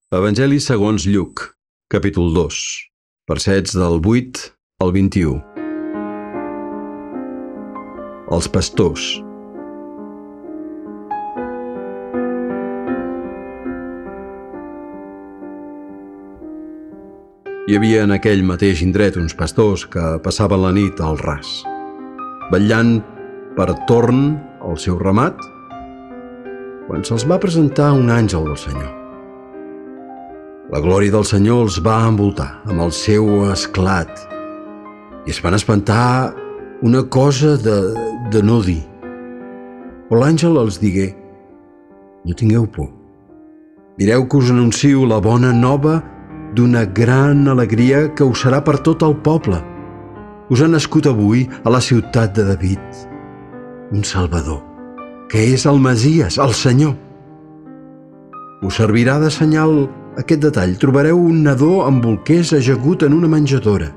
Evangeli segons Lluc, capítol 2, versets del 8 al 21. Els pastors. Hi havia en aquell mateix indret uns pastors que passaven la nit al ras, vetllant per torn al seu ramat, quan se'ls va presentar un àngel del Senyor. La glòria del Senyor els va envoltar amb el seu esclat i es van espantar una cosa de no dir. Però l'àngel els digué: no tingueu por. Mireu que us anuncio la bona nova d'una gran alegria que us serà per tot el poble. Us ha nascut avui a la ciutat de David un Salvador, que és el Messies, el Senyor. Us servirà de senyal aquest detall: trobareu un nadó amb bolquers ajagut en una menjadora.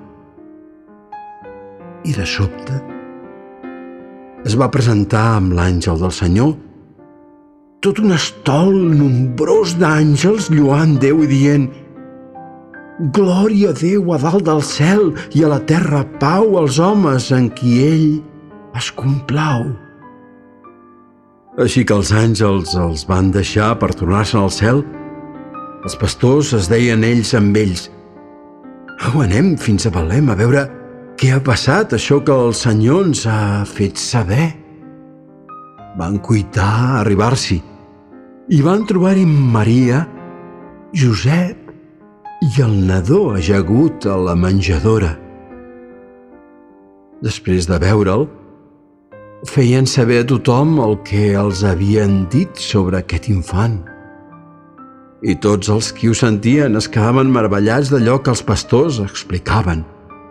I de sobte es va presentar amb l'àngel del Senyor tot un estol nombrós d'àngels lloant Déu i dient: glòria a Déu a dalt del cel i a la terra pau als homes en qui ell es complau. Així que els àngels els van deixar per tornar-se'n al cel. Els pastors es deien ells amb ells: au, anem fins a Belém a veure què ha passat, això que el Senyor ens ha fet saber. Van cuitar a arribar-s'hi i van trobar-hi Maria, Josep i el nadó ajagut a la menjadora. Després de veure'l, feien saber a tothom el que els havien dit sobre aquest infant. I tots els qui ho sentien es quedaven meravellats d'allò que els pastors explicaven.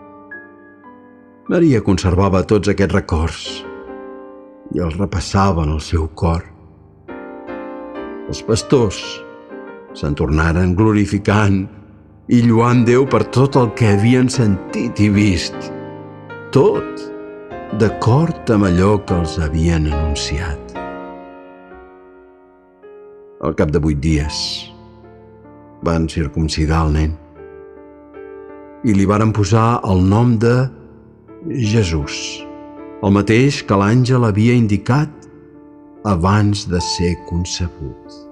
Maria conservava tots aquests records i els repassava en el seu cor. Els pastors se'n tornaren glorificant i lloant Déu per tot el que havien sentit i vist, tot d'acord amb allò que els havien anunciat. Al cap de 8 dies van circumcidar el nen i li varen posar el nom de Jesús, el mateix que l'àngel havia indicat abans de ser concebut.